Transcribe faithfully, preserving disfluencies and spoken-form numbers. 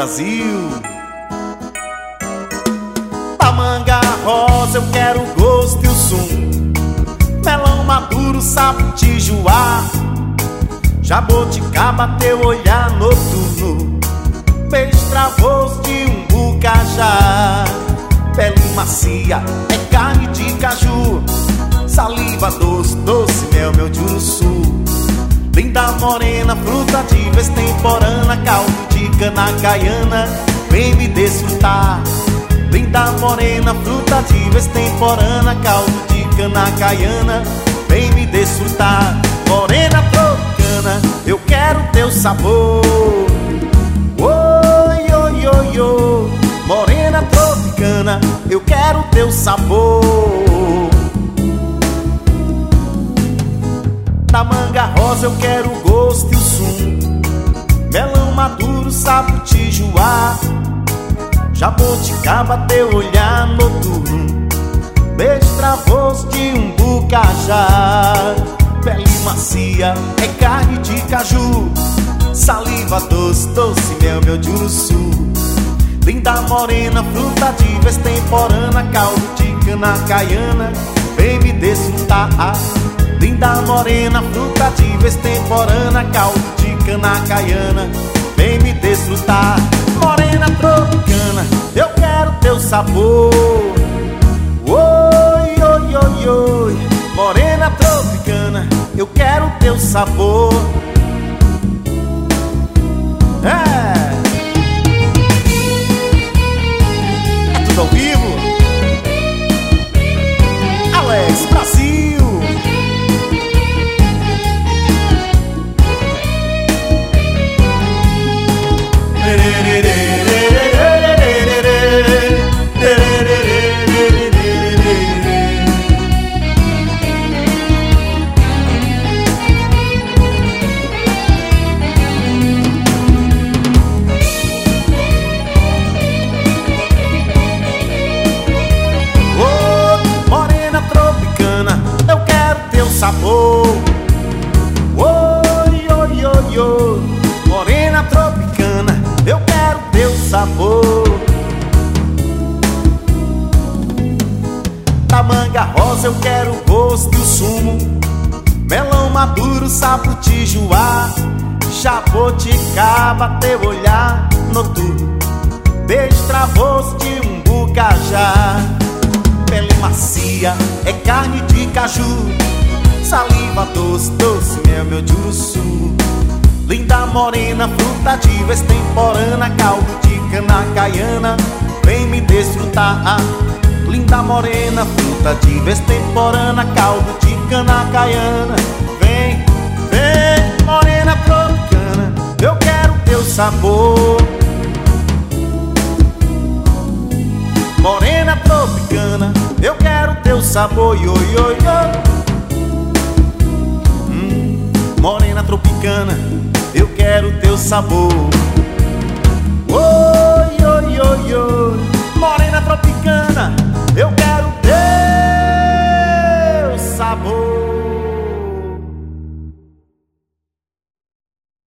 Brasil. Da manga rosa eu quero o gosto e o sumo, melão maduro, sapo, tijuá, jabuticaba, teu olhar noturno, beijo travoso de umbu, cajá, pele macia, é carne de caju, saliva doce, doce mel, meu Juruçu. Linda morena, fruta de vez temporana, caldo de cana caiana, vem me desfrutar. Linda morena, fruta de vez temporana, caldo de cana caiana, vem me desfrutar. Morena tropicana, eu quero teu sabor. Oi, oi, oi, oi. Morena tropicana, eu quero teu sabor. Da manga rosa eu quero o gosto e o sumo, melão maduro, sapo, tijuá, jabuticaba, teu olhar noturno, beijo travoso de umbu, cajá, pele macia, é carne de caju, saliva doce, doce mel, meu Juruçu. Linda morena, fruta de vez temporana, caldo de cana caiana, vem me desfrutar. Linda morena, fruta de vez temporana, caldo de cana caiana, vem me desfrutar. Morena tropicana, eu quero teu sabor. Oi, oi, oi, oi. Morena tropicana, eu quero teu sabor. É, é tudo ao vivo. Alex Brasil. Sabor. Oi, oi, oi, oi. Morena tropicana, eu quero teu sabor. Da manga rosa eu quero o gosto e o sumo, melão maduro, sapo, tijuá, jabuticaba, teu olhar noturno, beijo travoso de umbu, cajá, pele macia, é carne de caju, saliva doce, doce mel, meu Juruçu. Linda morena, fruta de vez temporana, caldo de cana caiana, vem me desfrutar. Linda morena, fruta de vez temporana, caldo de cana caiana, vem, vem. Morena tropicana, eu quero teu sabor. Morena tropicana, eu quero teu sabor. Oi, oi, oi. Morena tropicana, eu quero teu sabor.